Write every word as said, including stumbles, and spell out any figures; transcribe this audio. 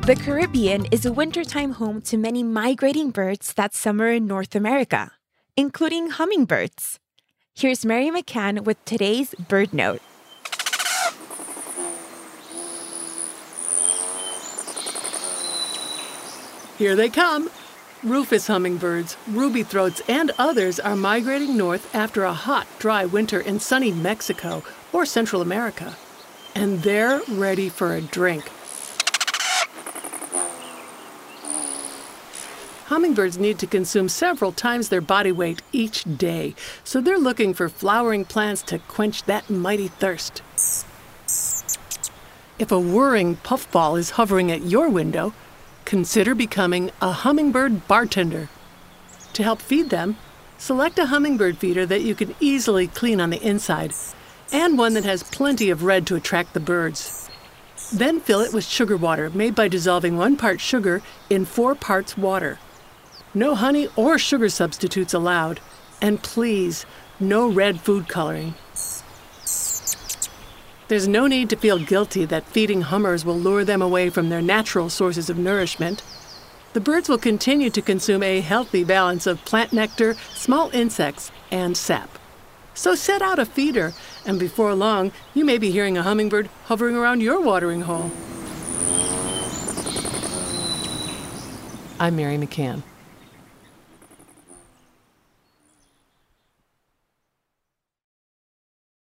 The Caribbean is a wintertime home to many migrating birds that summer in North America, including hummingbirds. Here's Mary McCann with today's Bird Note. Here they come! Rufous hummingbirds, ruby throats, and others are migrating north after a hot, dry winter in sunny Mexico or Central America. And they're ready for a drink. Hummingbirds need to consume several times their body weight each day, so they're looking for flowering plants to quench that mighty thirst. If a whirring puffball is hovering at your window, consider becoming a hummingbird bartender. To help feed them, select a hummingbird feeder that you can easily clean on the inside, and one that has plenty of red to attract the birds. Then fill it with sugar water made by dissolving one part sugar in four parts water. No honey or sugar substitutes allowed, and please, no red food coloring. There's no need to feel guilty that feeding hummers will lure them away from their natural sources of nourishment. The birds will continue to consume a healthy balance of plant nectar, small insects, and sap. So set out a feeder, and before long, you may be hearing a hummingbird hovering around your watering hole. I'm Mary McCann.